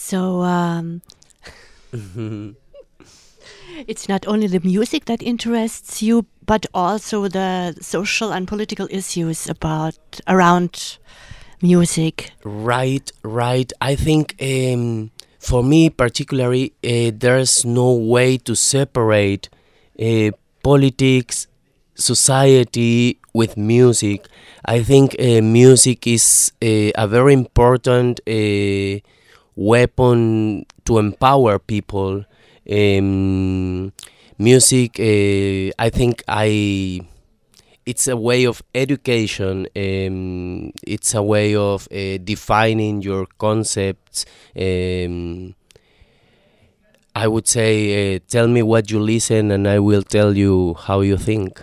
So it's not only the music that interests you, but also the social and political issues around music. Right, right. I think for me particularly, there's no way to separate politics, society with music. I think music is a very important weapon to empower people. Um, Music, I think it's a way of education. It's a way of defining your concepts. I would say, tell me what you listen, and I will tell you how you think.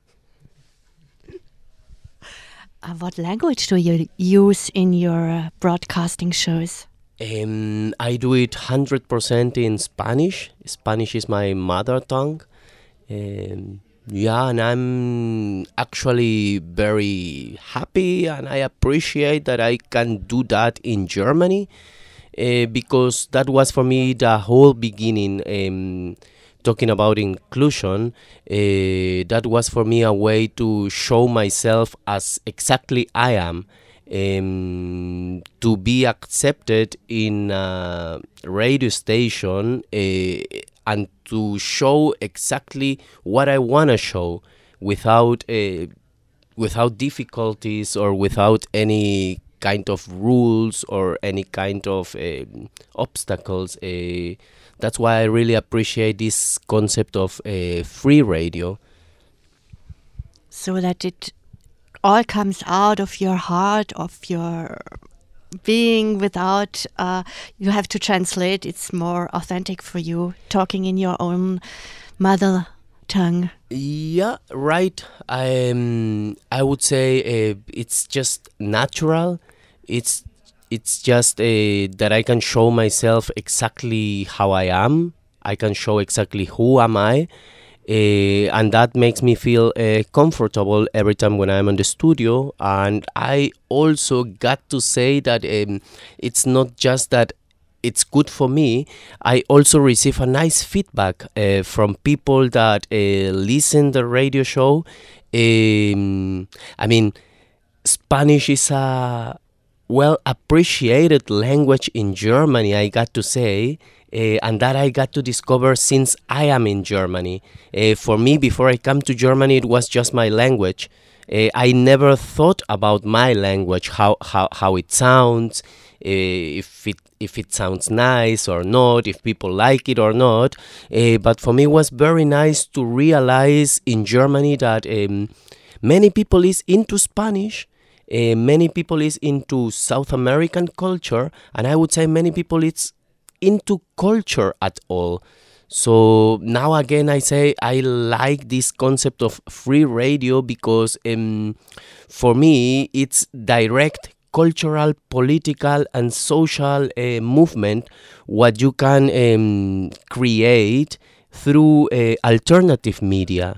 What language do you use in your broadcasting shows? I do it 100% in Spanish. Spanish is my mother tongue. Yeah, and I'm actually very happy and I appreciate that I can do that in Germany because that was for me the whole beginning. Talking about inclusion, that was for me a way to show myself as exactly I am. To be accepted in a radio station and to show exactly what I want to show without without difficulties or without any kind of rules or any kind of obstacles. That's why I really appreciate this concept of free radio. So that it all comes out of your heart, of your being without you have to translate. It's more authentic for you talking in your own mother tongue. Yeah, right. I would say it's just natural. It's just that I can show myself exactly how I am. I can show exactly who am I. And that makes me feel comfortable every time when I'm in the studio. And I also got to say that it's not just that it's good for me. I also receive a nice feedback from people that listen the radio show. I mean, Spanish is a well appreciated language in Germany, I got to say, and that I got to discover since I am in Germany. For me, before I come to Germany, it was just my language. I never thought about my language, how it sounds, if it sounds nice or not, if people like it or not. But for me, it was very nice to realize in Germany that many people is into Spanish. Many people is into South American culture, and I would say many people it's into culture at all. So now again, I say I like this concept of free radio because for me it's direct cultural, political, and social movement what you can create through alternative media.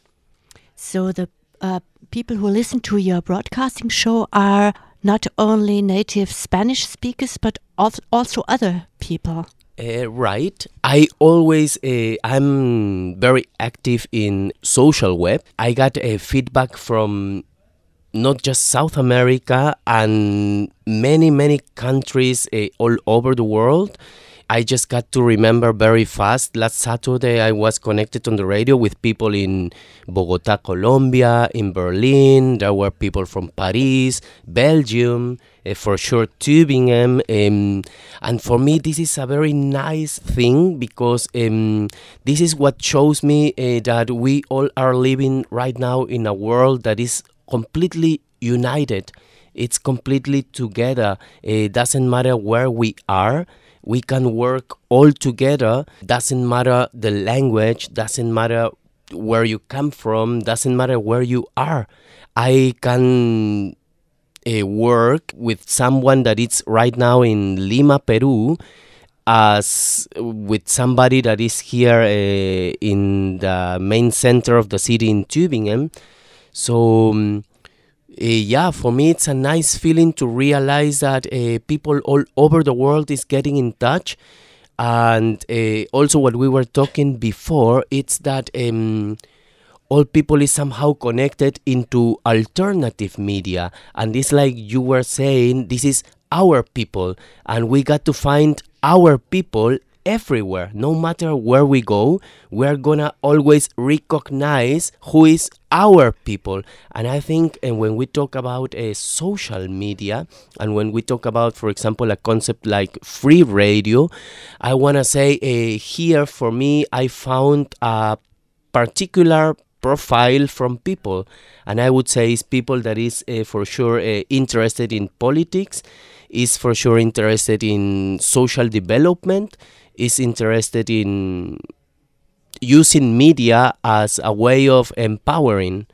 So the people who listen to your broadcasting show are not only native Spanish speakers, but also other people. Right. I always, I'm very active in social web. I got feedback from not just South America and many countries all over the world. I just got to remember very fast. Last Saturday, I was connected on the radio with people in Bogota, Colombia, in Berlin. There were people from Paris, Belgium, for sure Tübingen. And for me, this is a very nice thing because this is what shows me that we all are living right now in a world that is completely united. It's completely together. It doesn't matter where we are. We can work all together. Doesn't matter the language. Doesn't matter where you come from. Doesn't matter where you are. I can work with someone that is right now in Lima, Peru, as with somebody that is here in the main center of the city in Tübingen. So Yeah, for me, it's a nice feeling to realize that people all over the world is getting in touch. And also, what we were talking before, it's that all people is somehow connected into alternative media, and it's like you were saying, this is our people, and we got to find our people everywhere. No matter where we go, we're gonna always recognize who is our people. And I think, and when we talk about social media, and when we talk about, for example, a concept like free radio, I want to say, here for me, I found a particular profile from people, and I would say it's people that is for sure interested in politics, is for sure interested in social development, is interested in using media as a way of empowering.